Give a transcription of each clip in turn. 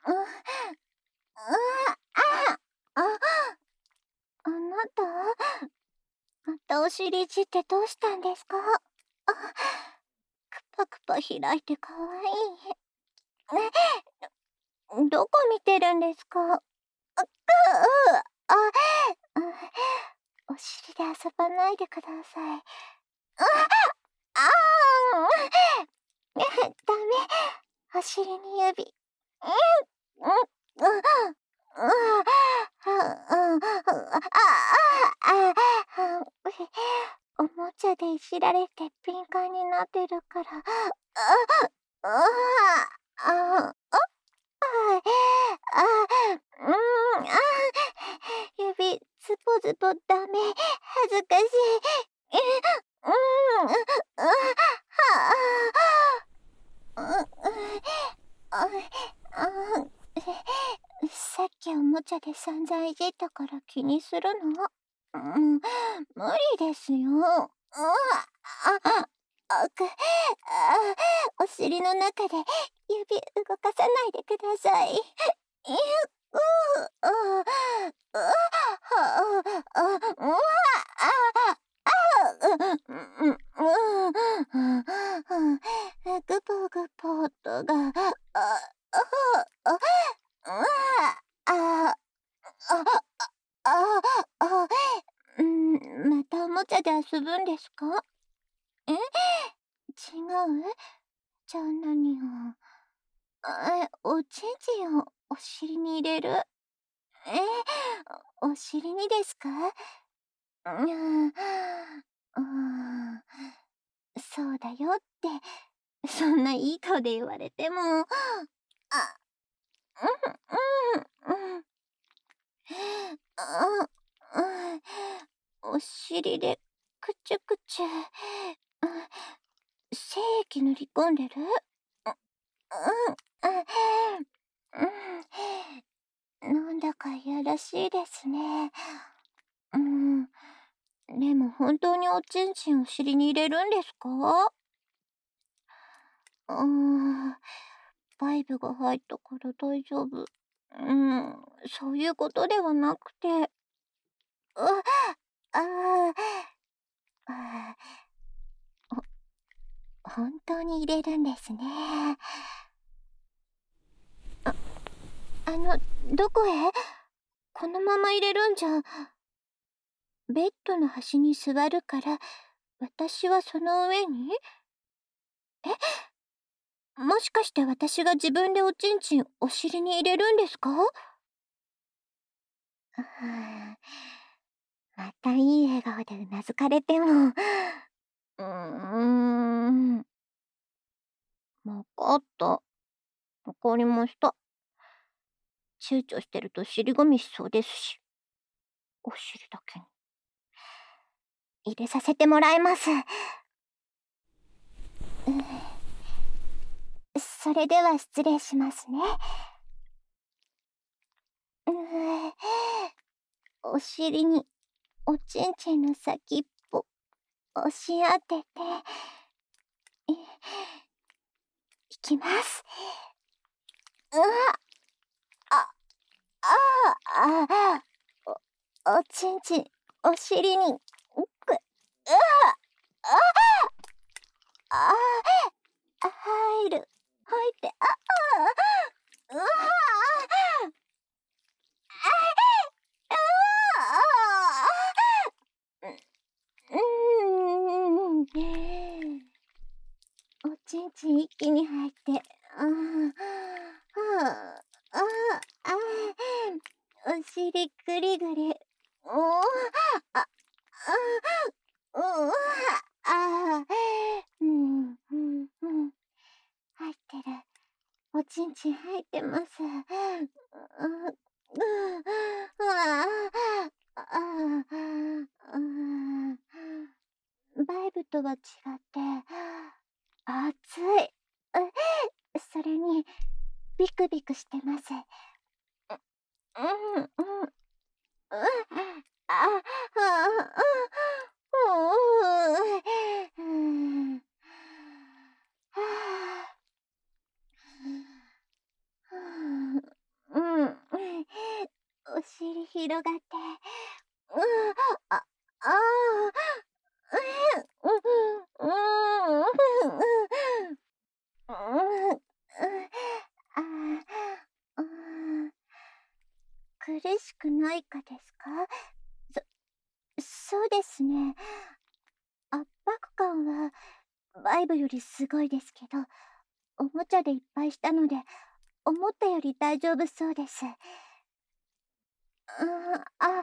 う、う、あ、あなた、またお尻いじってどうしたんですか？くぱくぱ開いてかわいい。どこ見てるんですか？あ、お尻で遊ばないでください。あダメ。お尻に指。うん、うん、うん、おもちゃでいじられて敏感になってるから。指ズボズボダメ。恥ずかしい。さっきおもちゃで散々いじったから気にするの？無理ですよ。お尻の中で指動かさないでください。グポグポ音が、またおもちゃで遊ぶんですか？違う？じゃあ何を？おちんちんをお尻に入れる？お尻にですか？そうだよって、そんないい顔で言われても。うん、あ、お尻でくちゅくちゅ。精液塗り込んでる？なんだかいやらしいですね。でも本当におちんちんお尻に入れるんですか？バイブが入ったから大丈夫。そういうことではなくて。ああ、あ本当に入れるんですね。どこへ？このまま入れるんじゃ。ベッドの端に座るから、私はその上に？もしかして私が自分でおちんちんお尻に入れるんですか？またいい笑顔でうなずかれても。わかった。わかりました。躊躇してると尻込みしそうですし。お尻だけに。入れさせてもらいます。それでは失礼しますね。お尻におちんちんの先っぽ押し当てていきます。おちんちんお尻に入る。入って、うわおちんちん一気に入って、お尻ぐりぐり、あ、あ、うわ、入ってる。おちんちん入ってます。バイブとは違って熱い。それにビクビクしてます。うん、あ、あ、うん。 広がって、あ、ああ、うん、苦しくないかですか？そうですね。圧迫感はバイブよりすごいですけど、おもちゃでいっぱいしたので、思ったより大丈夫そうです。あ、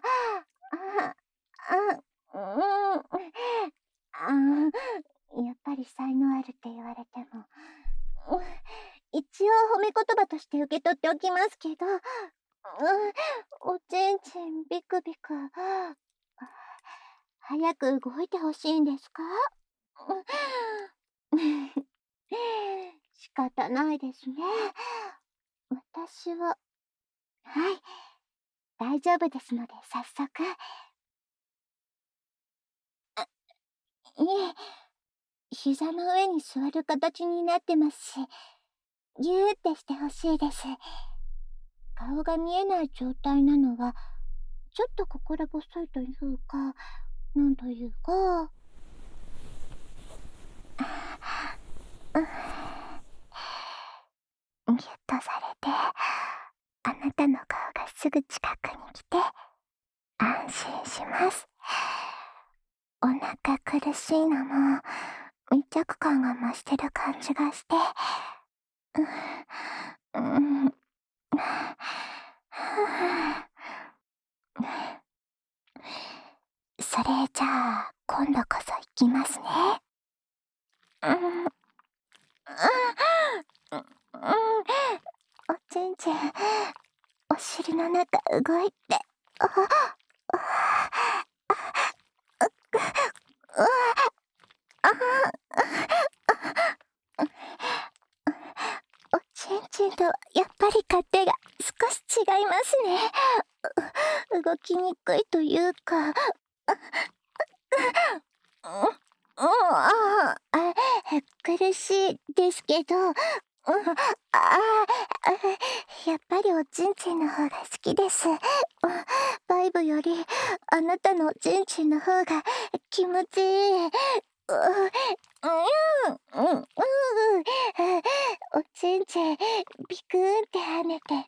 やっぱり才能あるって言われても、一応褒め言葉として受け取っておきますけど、おちんちんビクビク、早く動いてほしいんですか？仕方ないですね。私は、はい、大丈夫ですので早速。いえ、膝の上に座る形になってますし、ぎゅーってしてほしいです。顔が見えない状態なのは、ちょっと心細いというか、なんというか、ぎゅっとされて、あなたの顔がすぐ近くに来て、安心します。お腹苦しいのも、密着感が増してる感じがして、うん、うん、それじゃあ、今度こそ行きますね。うん、うん、おちんちん、お尻の中動いて、おちんちんとはやっぱり勝手が少し違いますね。動きにくいというか、苦しいですけど、やっぱりおちんちんの方が好きです。バイブよりあなたのおちんちんの方が気持ちいい。おちんちんビクーンって跳ねて。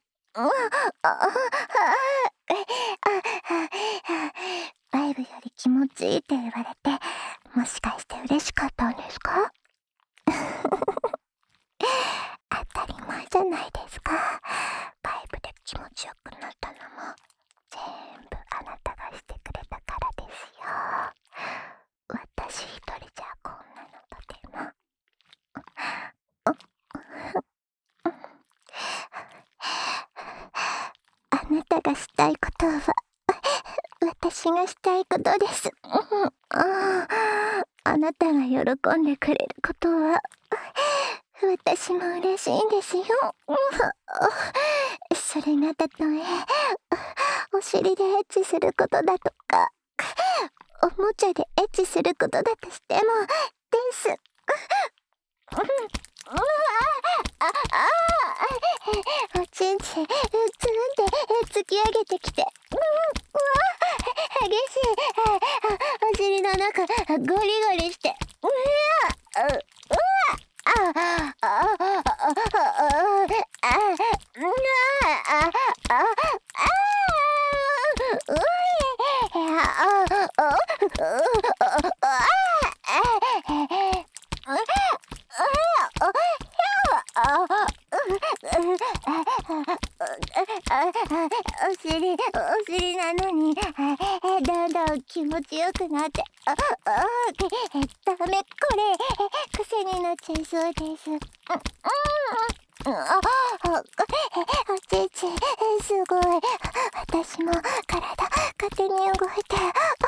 バイブより気持ちいいって言われて、もしかして嬉しかったんですか？当たり前じゃないですか。バイブで気持ちよくなったのも全部あなたがしてくれたからですよ。私一人じゃこんなのとても。あなたがしたいことは私がしたいことです。あなたが喜んでくれることは私も嬉しいんですよ。それがたとえお尻でエッチすることだとか、おもちゃでエッチすることだとしてもです。おちんちんツンって突き上げてきて、激しいお尻の中ゴリゴリして、お尻なのに、だんだん気持ちよくなって、ダメ、これ、癖になっちゃいそうです。おちんちん、すごい。私も体、勝手に動いて。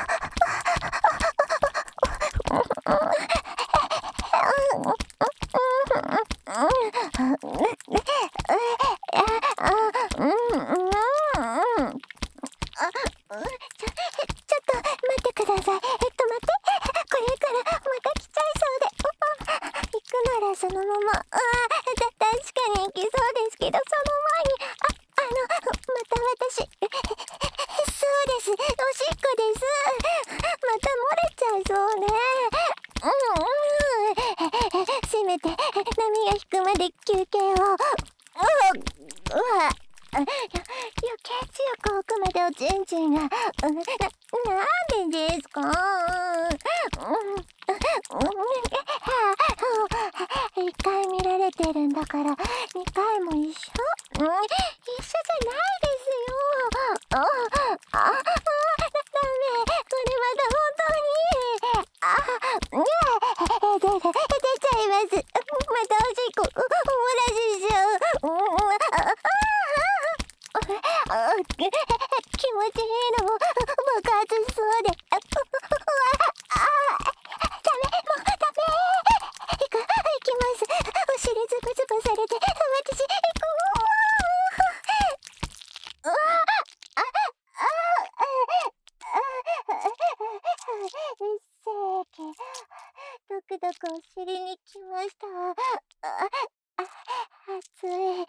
ちょっと待ってください。待って。これからまた来ちゃいそうで。行くならそのまま。確かに行きそうですけど、その前に、また私、 で休憩を。余計強く奥までおちんちんが。なんでですか？一回見られてるんだから二回も一緒？一緒じゃないですよ。ダメ。これまた本当に。出ちゃいます。またおしっこ漏らしちゃう。気持ちいいのも爆発しそうで。ダメ、もうダメ。行きます。お尻ズブズブされて私行く。ドクドクお尻に来ました。熱い。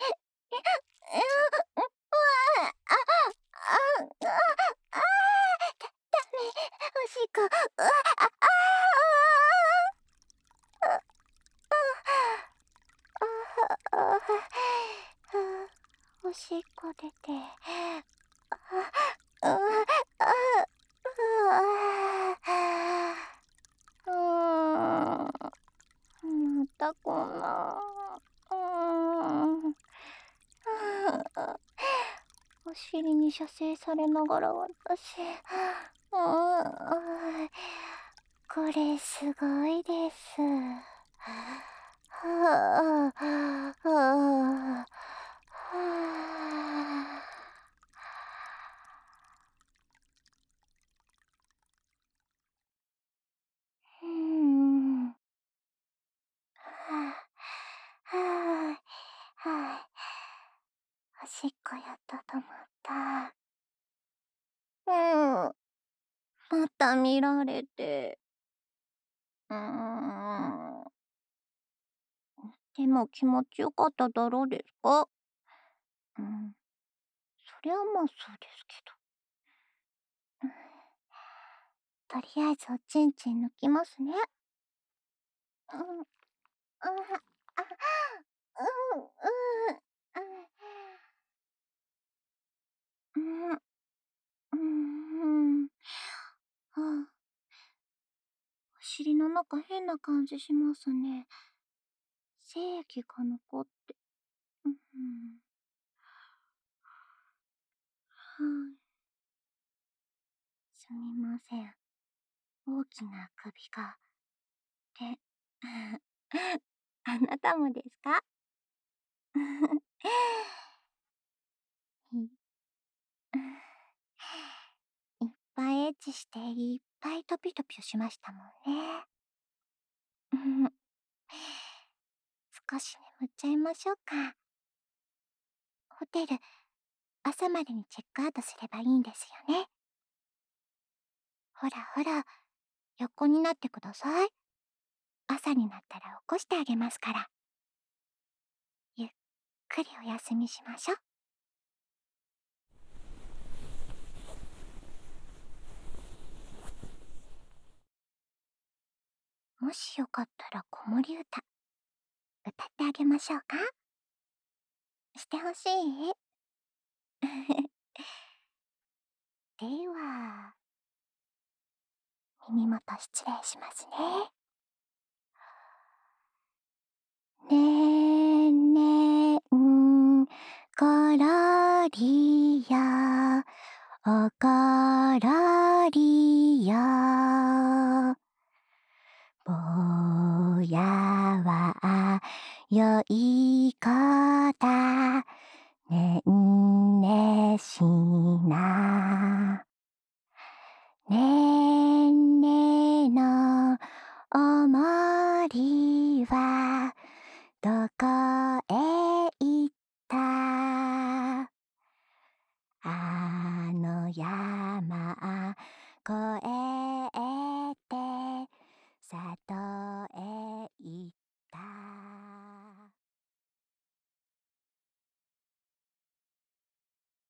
ダメ、おしっこ。おしっこ出て。またこんな。お尻に射精されながら私。これすごいです。おしっこやったと思った。また見られて。でも気持ちよかっただろうですか？そりゃまあそうですけど。とりあえずおちんちん抜きますね。お尻の中変な感じしますね。精液が残って。すみません。大きな首が。で、あなたもですか？いっぱいエッチしていっぱいトピトピしましたもんね。少し眠っちゃいましょうか。ホテル、朝までにチェックアウトすればいいんですよね。ほらほら、横になってください。朝になったら起こしてあげますから。ゆっくりお休みしましょう。もしよかったら子守歌、歌ってあげましょうか？してほしい？では、耳元失礼しますね。ねんねんころりやおころりよぼやはよいこ